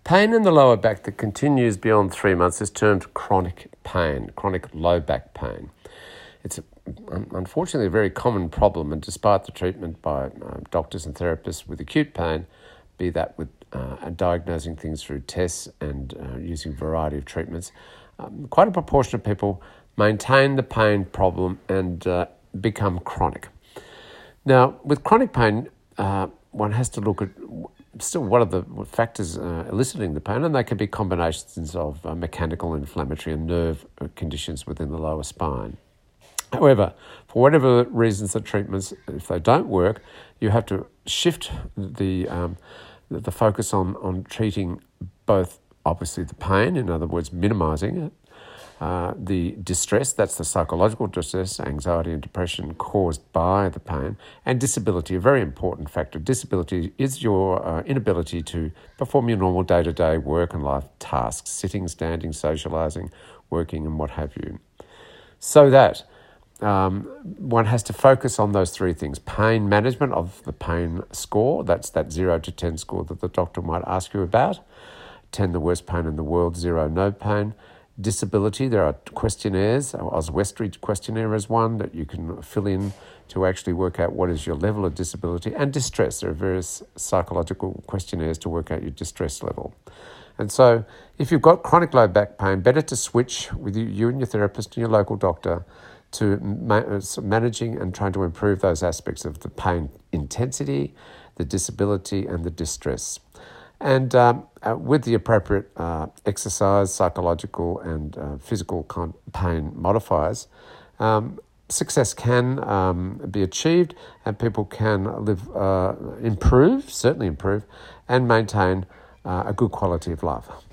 Pain in the lower back that continues beyond 3 months is termed chronic pain, chronic low back pain. It's unfortunately a very common problem, and despite the treatment by doctors and therapists with acute pain, be that with diagnosing things through tests and using a variety of treatments, quite a proportion of people maintain the pain problem and become chronic. Now, with chronic pain, one has to look at still what are the factors eliciting the pain, and they can be combinations of mechanical, inflammatory and nerve conditions within the lower spine. However, for whatever reasons the treatments, if they don't work, you have to shift the focus on treating both, obviously, the pain, in other words, minimising it, the distress, that's the psychological distress, anxiety and depression caused by the pain, and disability, a very important factor. Disability is your inability to perform your normal day-to-day work and life tasks, sitting, standing, socialising, working and what have you. So that one has to focus on those three things. Pain management of the pain score, that's that 0 to 10 score that the doctor might ask you about. 10, the worst pain in the world, 0, no pain. Disability, there are questionnaires. Oswestry questionnaire is one that you can fill in to actually work out what is your level of disability. And distress, there are various psychological questionnaires to work out your distress level. And so if you've got chronic low back pain, better to switch with you and your therapist and your local doctor to managing and trying to improve those aspects of the pain intensity, the disability and the distress. And with the appropriate exercise, psychological and physical pain modifiers, success can be achieved and people can certainly improve and maintain a good quality of life.